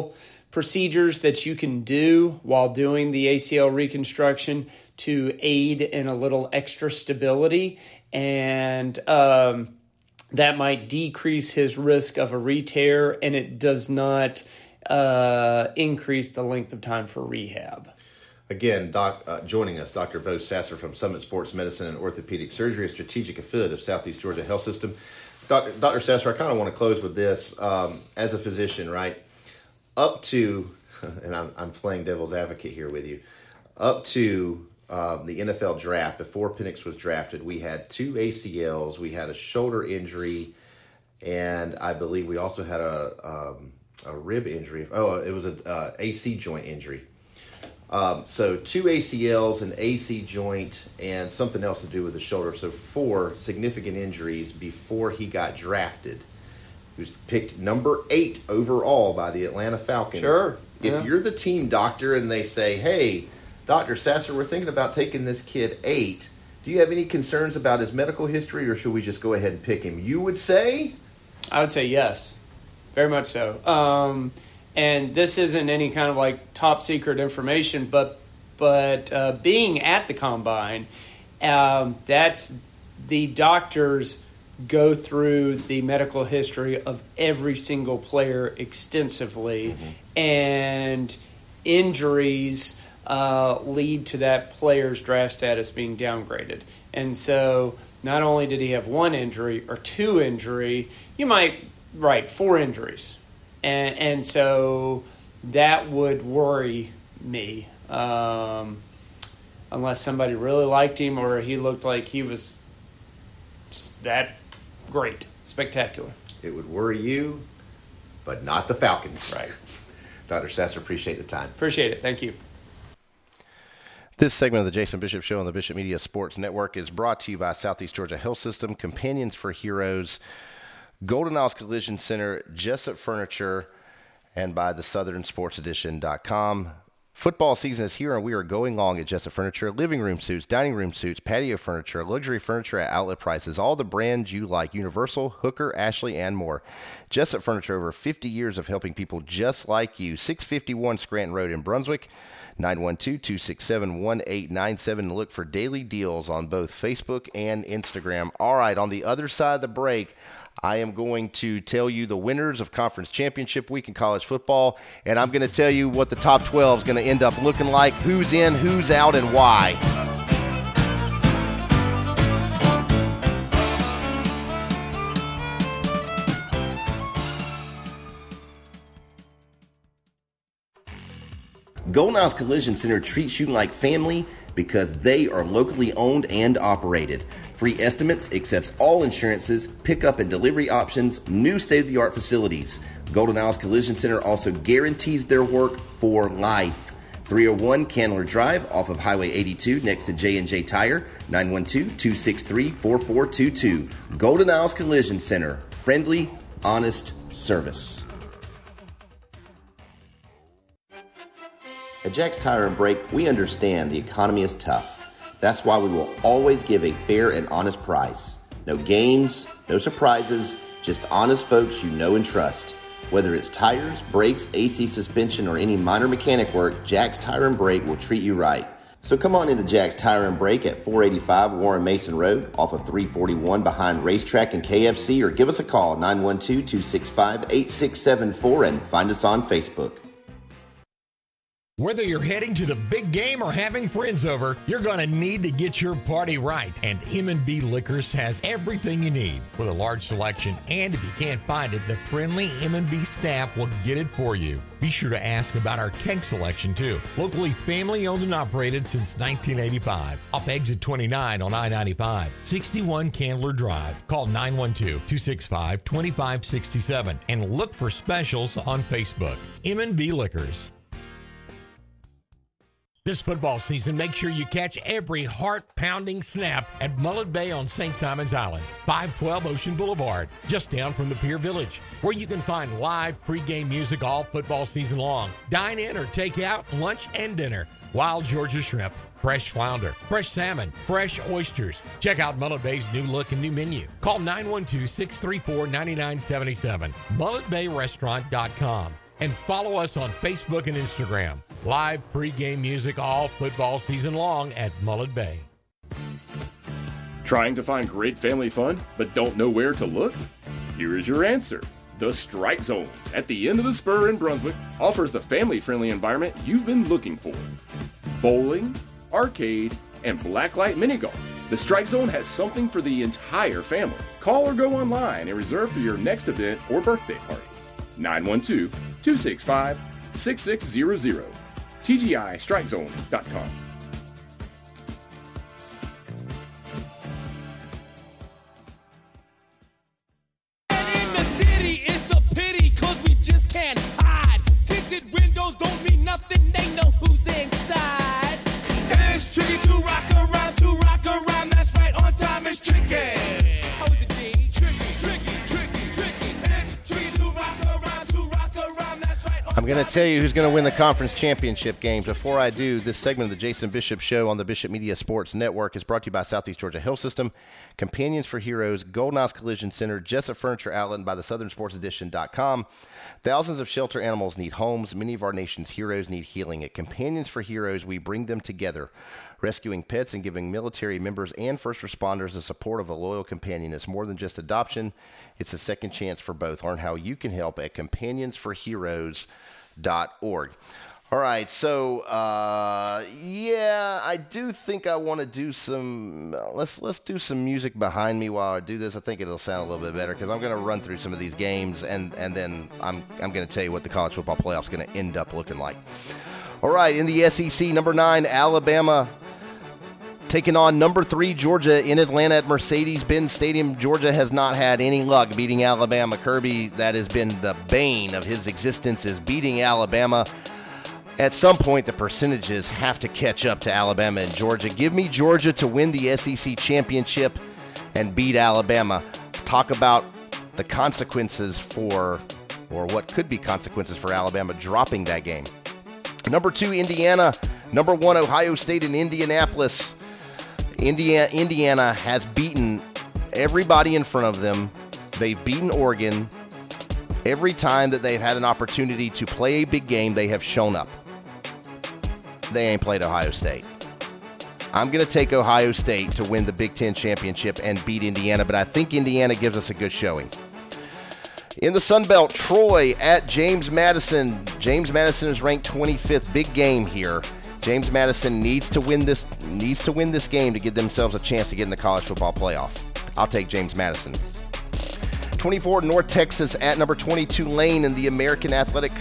procedures that you can do while doing the A C L reconstruction to aid in a little extra stability, and um, that might decrease his risk of a re-tear, and it does not uh, increase the length of time for rehab. Again, doc, uh, joining us, Doctor Bo Sasser from Summit Sports Medicine and Orthopedic Surgery, a strategic affiliate of Southeast Georgia Health System. Doctor Doctor Sasser, I kind of want to close with this. Um, as a physician, right, up to, and I'm, I'm playing devil's advocate here with you, up to um, the N F L draft, before Penix was drafted, we had two A C Ls, we had a shoulder injury, and I believe we also had a, um, a rib injury. Oh, it was an uh, A C joint injury. Um, so two A C Ls, an A C joint, and something else to do with the shoulder. So four significant injuries before he got drafted. He was picked number eight overall by the Atlanta Falcons. Sure. If yeah. you're the team doctor and they say, hey, Doctor Sasser, we're thinking about taking this kid eight. Do you have any concerns about his medical history, or should we just go ahead and pick him? You would say? I would say yes. Very much so. Um And this isn't any kind of like top secret information, but but uh, being at the combine, um, that's the doctors go through the medical history of every single player extensively, mm-hmm. and injuries uh, lead to that player's draft status being downgraded. And so not only did he have one injury or two injury, you might, right, four injuries. And, and so that would worry me, um, unless somebody really liked him or he looked like he was just that great, spectacular. It would worry you, but not the Falcons. Right. Doctor Sasser, appreciate the time. Appreciate it. Thank you. This segment of the Jason Bishop Show on the Bishop Media Sports Network is brought to you by Southeast Georgia Health System, Companions for Heroes, Golden Isles Collision Center, Jessup Furniture, and by the Southern Sports Edition dot com. Football season is here, and we are going long at Jessup Furniture. Living room suites, dining room suites, patio furniture, luxury furniture at outlet prices, all the brands you like, Universal, Hooker, Ashley, and more. Jessup Furniture, over fifty years of helping people just like you. six fifty-one Scranton Road in Brunswick, nine one two, two six seven, one eight nine seven. Look for daily deals on both Facebook and Instagram. All right, on the other side of the break, I am going to tell you the winners of Conference Championship Week in college football, and I'm going to tell you what the top twelve is going to end up looking like, who's in, who's out, and why. Golden Isles Collision Center treats you like family because they are locally owned and operated. Free estimates, accepts all insurances, pickup and delivery options, new state-of-the-art facilities. Golden Isles Collision Center also guarantees their work for life. three oh one Candler Drive off of Highway eighty-two next to J and J Tire, nine one two, two six three, four four two two. Golden Isles Collision Center, friendly, honest service. At Jack's Tire and Brake, we understand the economy is tough. That's why we will always give a fair and honest price. No games, no surprises, just honest folks you know and trust. Whether it's tires, brakes, A C suspension, or any minor mechanic work, Jack's Tire and Brake will treat you right. So come on into Jack's Tire and Brake at four eighty-five Warren Mason Road off of three forty-one behind Racetrack and K F C, or give us a call nine one two, two six five, eight six seven four and find us on Facebook. Whether you're heading to the big game or having friends over, you're going to need to get your party right. And M and B Liquors has everything you need with a large selection. And if you can't find it, the friendly M and B staff will get it for you. Be sure to ask about our keg selection, too. Locally family owned and operated since nineteen eighty-five. Off exit twenty-nine on I ninety-five. sixty-one Candler Drive. Call nine one two, two six five, two five six seven and look for specials on Facebook. M and B Liquors. This football season, make sure you catch every heart-pounding snap at Mullet Bay on Saint Simons Island, five twelve Ocean Boulevard, just down from the Pier Village, where you can find live pregame music all football season long. Dine in or take out lunch and dinner. Wild Georgia shrimp, fresh flounder, fresh salmon, fresh oysters. Check out Mullet Bay's new look and new menu. Call nine one two, six three four, nine nine seven seven. mullet bay restaurant dot com. and follow us on Facebook and Instagram. Live pregame music all football season long at Mullet Bay. Trying to find great family fun, but don't know where to look? Here is your answer. The Strike Zone at the end of the spur in Brunswick offers the family-friendly environment you've been looking for. Bowling, arcade, and blacklight mini golf. The Strike Zone has something for the entire family. Call or go online and reserve for your next event or birthday party. nine one two, two six five, six six zero zero. T G I strike zone dot com. In the city, it's a pity, cause we just can't hide. Tinted windows don't mean nothing, they know who's inside. It's tricky to rock around, to rock around, that's right, on time it's tricky. How is it, D? Tricky, tricky, tricky, tricky. It's tricky to rock around, to rock around, that's right. I'm going to tell you who's going to win the conference championship games. Before I do, this segment of the Jason Bishop Show on the Bishop Media Sports Network is brought to you by Southeast Georgia Health System, Companions for Heroes, Golden Eyes Collision Center, Jessup Furniture Outlet, and by the Southern Sports Edition dot com. Thousands of shelter animals need homes. Many of our nation's heroes need healing. At Companions for Heroes, we bring them together, rescuing pets and giving military members and first responders the support of a loyal companion. It's more than just adoption. It's a second chance for both. Learn how you can help at companions for heroes dot org. All right, so uh, yeah, I do think I want to do some. Let's let's do some music behind me while I do this. I think it'll sound a little bit better because I'm going to run through some of these games and and then I'm I'm going to tell you what the college football playoff's going to end up looking like. All right, in the S E C, number nine, Alabama taking on number three, Georgia in Atlanta at Mercedes-Benz Stadium. Georgia has not had any luck beating Alabama. Kirby, that has been the bane of his existence, is beating Alabama. At some point, the percentages have to catch up to Alabama and Georgia. Give me Georgia to win the S E C championship and beat Alabama. Talk about the consequences for, or what could be consequences for Alabama dropping that game. Number two, Indiana. Number one, Ohio State in Indianapolis. Indiana, Indiana has beaten everybody in front of them. They've beaten Oregon. Every time that they've had an opportunity to play a big game, they have shown up. They ain't played Ohio State. I'm going to take Ohio State to win the Big Ten championship and beat Indiana, but I think Indiana gives us a good showing. In the Sun Belt, Troy at James Madison. James Madison is ranked twenty-fifth. Big game here. James Madison needs to win this needs to win this game to give themselves a chance to get in the college football playoff. I'll take James Madison. twenty-four, North Texas at number twenty, Tulane in the American Athletic.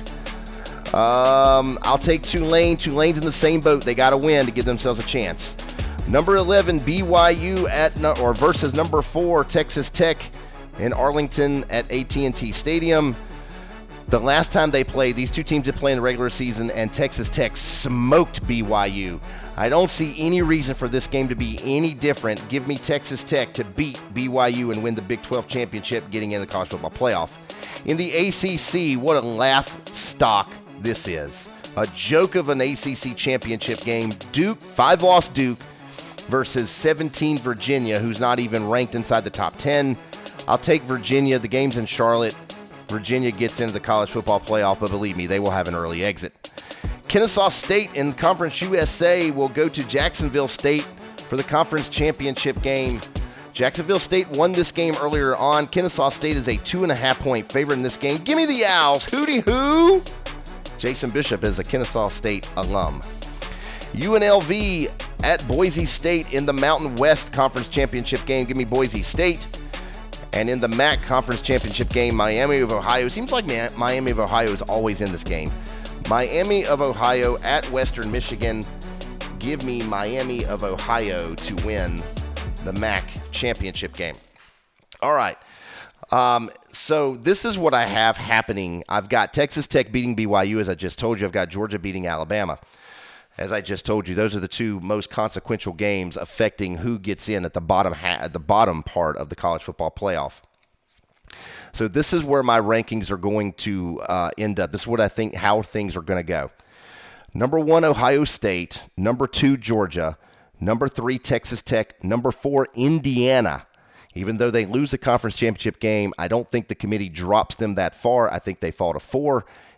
Um, I'll take Tulane. Tulane's in the same boat. They got to win to give themselves a chance. Number eleven, B Y U at no, or versus number four, Texas Tech in Arlington at A T and T Stadium. The last time they played, these two teams did play in the regular season, and Texas Tech smoked B Y U. I don't see any reason for this game to be any different. Give me Texas Tech to beat B Y U and win the Big twelve championship, getting in the college football playoff. In the A C C, what a laugh stock this is. A joke of an A C C championship game. Duke, five-loss Duke versus seventeen Virginia, who's not even ranked inside the top ten. I'll take Virginia. The game's in Charlotte. Virginia gets into the college football playoff, but believe me, they will have an early exit. Kennesaw State in Conference U S A will go to Jacksonville State for the conference championship game. Jacksonville State won this game earlier on. Kennesaw State is a two and a half point favorite in this game. Give me the Owls. Hootie hoo. Jason Bishop is a Kennesaw State alum. U N L V at Boise State in the Mountain West Conference Championship game. Give me Boise State. And in the M A C Conference Championship game, Miami of Ohio. Seems like Miami of Ohio is always in this game. Miami of Ohio at Western Michigan. Give me Miami of Ohio to win the M A C Championship game. All right. Um, so this is what I have happening. I've got Texas Tech beating B Y U, as I just told you. I've got Georgia beating Alabama. As I just told you, those are the two most consequential games affecting who gets in at the bottom ha- at the bottom part of the college football playoff. So this is where my rankings are going to uh, end up. This is what I think how things are going to go. Number one, Ohio State. Number two, Georgia. Number three, Texas Tech. Number four, Indiana. Even though they lose the conference championship game, I don't think the committee drops them that far. I think they fall to four.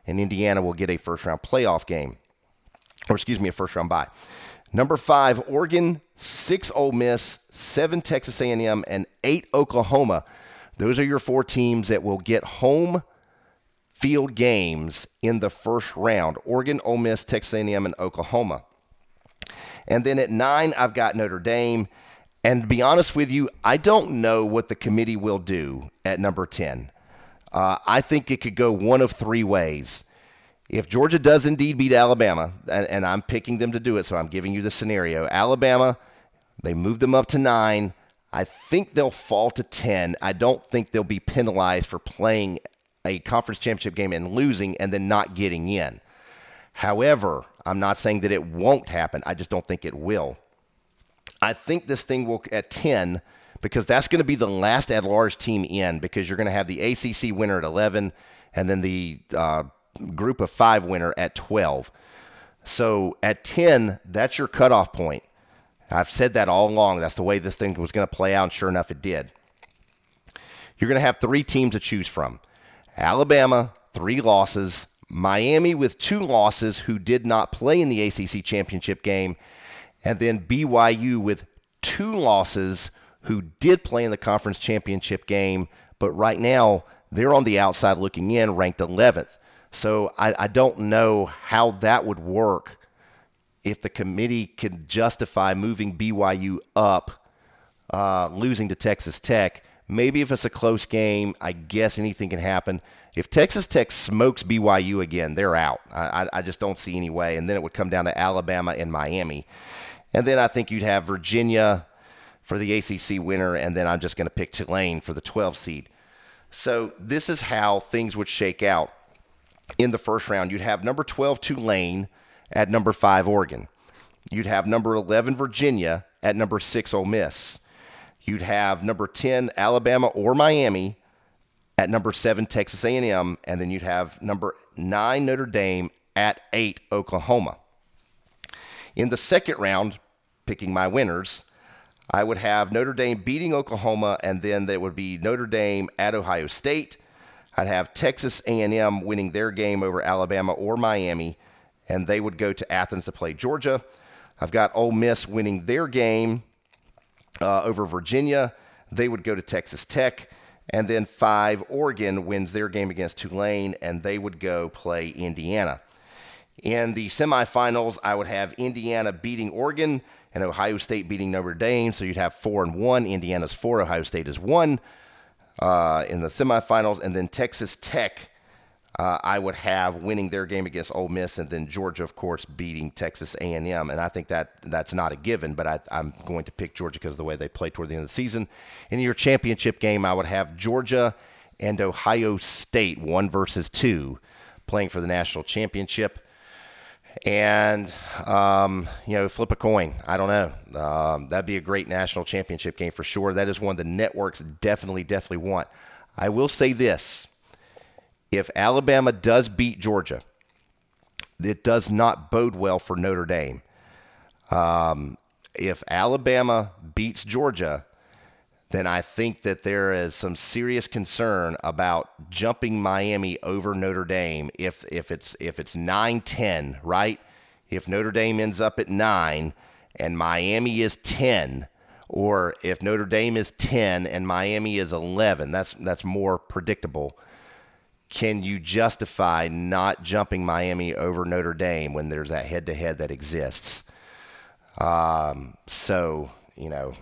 and Indiana will get a first-round playoff game, or excuse me, a first-round bye. Number five, Oregon, six Ole Miss, seven Texas A and M, and eight Oklahoma. Those are your four teams that will get home field games in the first round. Oregon, Ole Miss, Texas A and M, and Oklahoma. And then at nine, I've got Notre Dame. And to be honest with you, I don't know what the committee will do at number ten. Uh, I think it could go one of three ways. If Georgia does indeed beat Alabama, and, and I'm picking them to do it, so I'm giving you the scenario. Alabama, they move them up to nine. I think they'll fall to ten. I don't think they'll be penalized for playing a conference championship game and losing and then not getting in. However, I'm not saying that it won't happen. I just don't think it will. I think this thing will at ten, because that's going to be the last at-large team in, because you're going to have the A C C winner at eleven and then the uh, group of five winner at twelve. So at ten, that's your cutoff point. I've said that all along. That's the way this thing was going to play out, and sure enough, it did. You're going to have three teams to choose from. Alabama, three losses. Miami with two losses who did not play in the A C C championship game. And then B Y U with two losses who did play in the conference championship game, but right now they're on the outside looking in, ranked eleventh. So I, I don't know how that would work if the committee could justify moving B Y U up, uh, losing to Texas Tech. Maybe if it's a close game, I guess anything can happen. If Texas Tech smokes B Y U again, they're out. I, I just don't see any way. And then it would come down to Alabama and Miami. And then I think you'd have Virginia for the A C C winner, and then I'm just going to pick Tulane for the twelve seed. So this is how things would shake out in the first round. You'd have number twelve Tulane at number five Oregon. You'd have number eleven Virginia at number six Ole Miss. You'd have number ten Alabama or Miami at number seven Texas A and M, and then you'd have number nine Notre Dame at eight Oklahoma. In the second round, picking my winners, I would have Notre Dame beating Oklahoma, and then there would be Notre Dame at Ohio State. I'd have Texas A and M winning their game over Alabama or Miami, and they would go to Athens to play Georgia. I've got Ole Miss winning their game uh, over Virginia. They would go to Texas Tech. And then five, Oregon wins their game against Tulane, and they would go play Indiana. In the semifinals, I would have Indiana beating Oregon and Ohio State beating Notre Dame. So you'd have four and one. Indiana's four, Ohio State is one uh, in the semifinals. And then Texas Tech, uh, I would have winning their game against Ole Miss, and then Georgia, of course, beating Texas A and M. And I think that that's not a given, but I, I'm going to pick Georgia because of the way they played toward the end of the season. In your championship game, I would have Georgia and Ohio State, one versus two, playing for the national championship. And, um, you know, flip a coin. I don't know. Um, that'd be a great national championship game for sure. That is one the networks definitely, definitely want. I will say this. If Alabama does beat Georgia, it does not bode well for Notre Dame. Um, if Alabama beats Georgia, then I think that there is some serious concern about jumping Miami over Notre Dame if if it's if it's nine ten, right? If Notre Dame ends up at nine and Miami is ten, or if Notre Dame is ten and Miami is eleven, that's that's more predictable. Can you justify not jumping Miami over Notre Dame when there's that head-to-head that exists? Um, so, you know,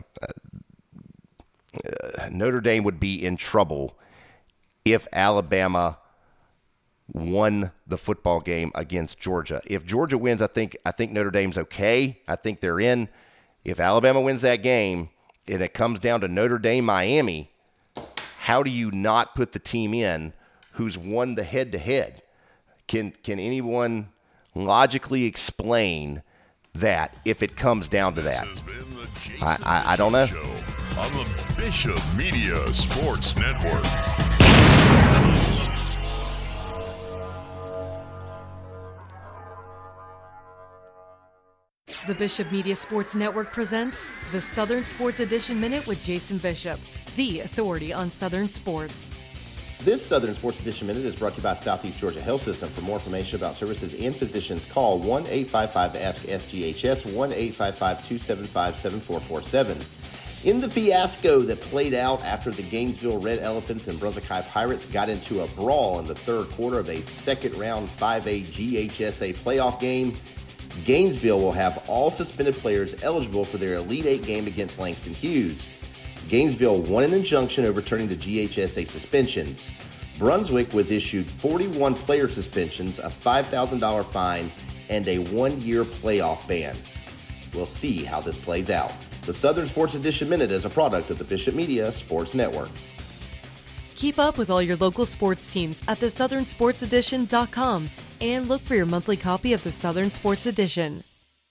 uh, Notre Dame would be in trouble if Alabama won the football game against Georgia. If Georgia wins, I think I think Notre Dame's okay. I think they're in. If Alabama wins that game and it comes down to Notre Dame, Miami, how do you not put the team in who's won the head-to-head? Can can anyone logically explain that if it comes down to that? I, I, I don't know. On the Bishop Media Sports Network. The Bishop Media Sports Network presents the Southern Sports Edition Minute with Jason Bishop, the authority on Southern sports. This Southern Sports Edition Minute is brought to you by Southeast Georgia Health System. For more information about services and physicians, call one eight five five ask S G H S, one eight five five two seven five seven four four seven. In the fiasco that played out after the Gainesville Red Elephants and Brunswick High Pirates got into a brawl in the third quarter of a second-round five A G H S A playoff game, Gainesville will have all suspended players eligible for their Elite Eight game against Langston Hughes. Gainesville won an injunction overturning the G H S A suspensions. Brunswick was issued forty-one player suspensions, a five thousand dollars fine, and a one-year playoff ban. We'll see how this plays out. The Southern Sports Edition Minute is a product of the Bishop Media Sports Network. Keep up with all your local sports teams at the southern sports edition dot com and look for your monthly copy of the Southern Sports Edition.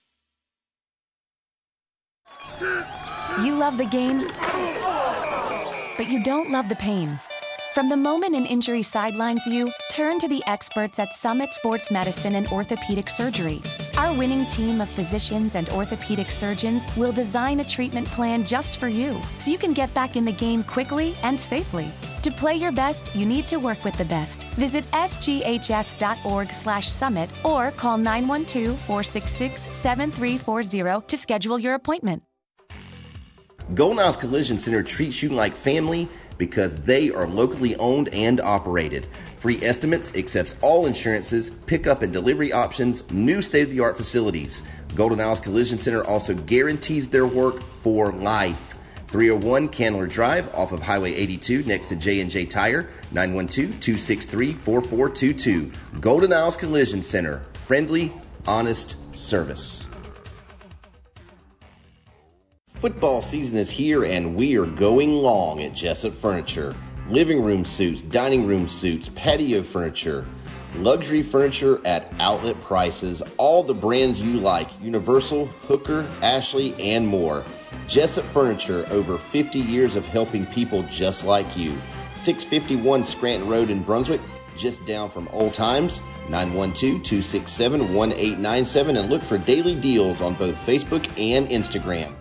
You love the game, but you don't love the pain. From the moment an injury sidelines you, turn to the experts at Summit Sports Medicine and Orthopedic Surgery. Our winning team of physicians and orthopedic surgeons will design a treatment plan just for you, so you can get back in the game quickly and safely. To play your best, you need to work with the best. Visit s g h s dot org slash summit or call nine one two, four six six, seven three four zero to schedule your appointment. Golden Isles Collision Center treats you like family because they are locally owned and operated. Free estimates, accepts all insurances, pickup and delivery options, new state-of-the-art facilities. Golden Isles Collision Center also guarantees their work for life. three oh one Candler Drive off of Highway eighty-two next to J and J Tire, nine one two, two six three, four four two two. Golden Isles Collision Center, friendly, honest service. Football season is here and we are going long at Jessup Furniture. Living room suites, dining room suites, patio furniture, luxury furniture at outlet prices, all the brands you like, Universal, Hooker, Ashley, and more. Jessup Furniture, over fifty years of helping people just like you. six fifty-one Scranton Road in Brunswick, just down from Old Times, nine one two, two six seven, one eight nine seven, and look for daily deals on both Facebook and Instagram.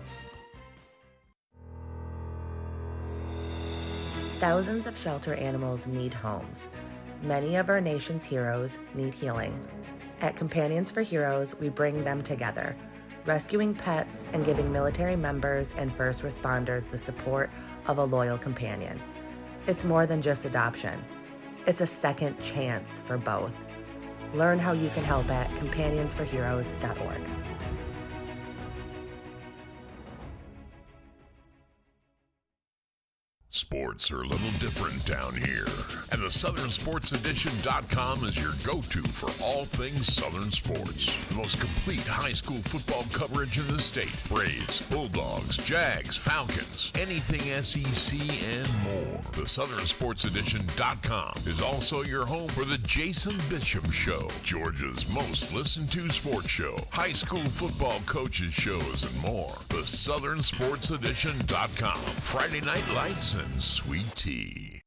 Thousands of shelter animals need homes. Many of our nation's heroes need healing. At Companions for Heroes, we bring them together, rescuing pets and giving military members and first responders the support of a loyal companion. It's more than just adoption. It's a second chance for both. Learn how you can help at companions for heroes dot org. Sports are a little different down here, and the southern sports edition dot com is your go-to for all things Southern sports. The most complete high school football coverage in the state. Braves, Bulldogs, Jags, Falcons, anything S E C and more. The southern sports edition dot com is also your home for the Jason Bishop Show, Georgia's most listened to sports show, high school football coaches shows, and more. The southern sports edition dot com. Friday Night Lights and Sweet Tea.